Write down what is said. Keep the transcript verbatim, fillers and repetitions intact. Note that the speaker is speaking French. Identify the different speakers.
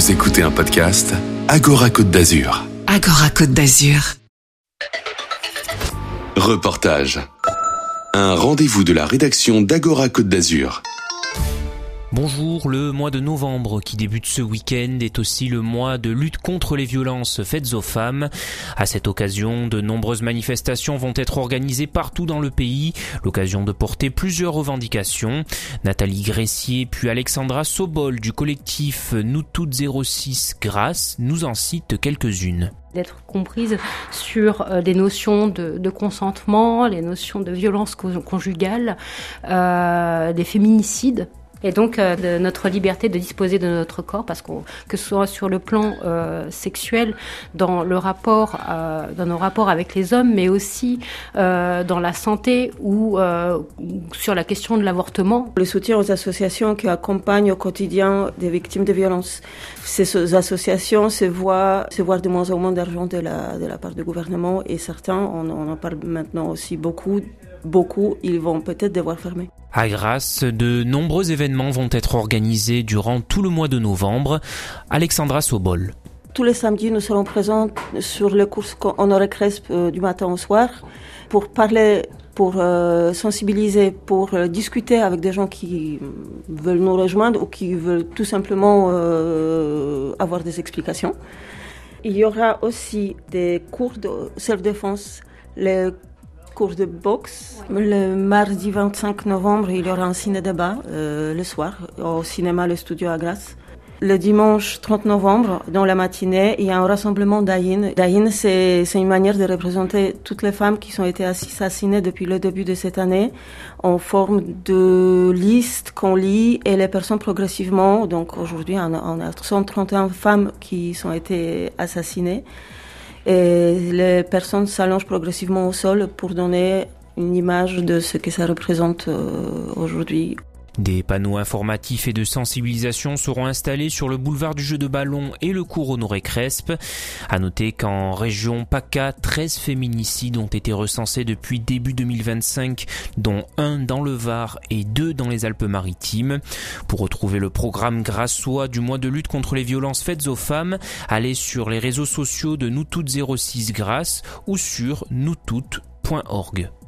Speaker 1: Vous écoutez un podcast Agora Côte d'Azur.
Speaker 2: Agora Côte d'Azur.
Speaker 1: Reportage. Un rendez-vous de la rédaction d'Agora Côte d'Azur.
Speaker 3: Bonjour, le mois de novembre qui débute ce week-end est aussi le mois de lutte contre les violences faites aux femmes. À cette occasion, de nombreuses manifestations vont être organisées partout dans le pays, l'occasion de porter plusieurs revendications. Nathalie Gressier puis Alexandra Sobol du collectif Nous Toutes zéro six Grâce nous en citent quelques-unes.
Speaker 4: D'être comprise sur euh, des notions de, de consentement, les notions de violence conjugale, euh, des féminicides. Et donc euh, de notre liberté de disposer de notre corps, parce qu'on, que ce soit sur le plan euh, sexuel, dans le rapport, euh, dans nos rapports avec les hommes, mais aussi euh, dans la santé ou euh, sur la question de l'avortement.
Speaker 5: Le soutien aux associations qui accompagnent au quotidien des victimes de violences. Ces associations se voient, se voient de moins en moins d'argent de la, de la part du gouvernement, et certains, on, on en parle maintenant aussi beaucoup, beaucoup, ils vont peut-être devoir fermer.
Speaker 3: À Grasse, de nombreux événements vont être organisés durant tout le mois de novembre. Alexandra Sobol.
Speaker 5: Tous les samedis, nous serons présents sur le cours Honoré Cresp euh, du matin au soir pour parler, pour euh, sensibiliser, pour euh, discuter avec des gens qui veulent nous rejoindre ou qui veulent tout simplement euh, avoir des explications. Il y aura aussi des cours de self-défense, les cours de boxe. Le mardi vingt-cinq novembre, il y aura un ciné-débat euh, le soir au cinéma Le Studio à Grasse. Le dimanche trente novembre, dans la matinée, il y a un rassemblement d'Aïn. D'Aïn, c'est, c'est une manière de représenter toutes les femmes qui ont été assassinées depuis le début de cette année en forme de liste qu'on lit et les personnes progressivement. Donc aujourd'hui, on a, on a cent trente et un femmes qui ont été assassinées. Et les personnes s'allongent progressivement au sol pour donner une image de ce que ça représente euh, aujourd'hui.
Speaker 3: Des panneaux informatifs et de sensibilisation seront installés sur le boulevard du Jeu de Ballon et le cours Honoré Cresp. À noter qu'en région PACA, treize féminicides ont été recensés depuis début deux mille vingt-cinq, dont un dans le Var et deux dans les Alpes-Maritimes. Pour retrouver le programme grassois du mois de lutte contre les violences faites aux femmes, allez sur les réseaux sociaux de Nous Toutes zéro six Grâce ou sur nous toutes point org.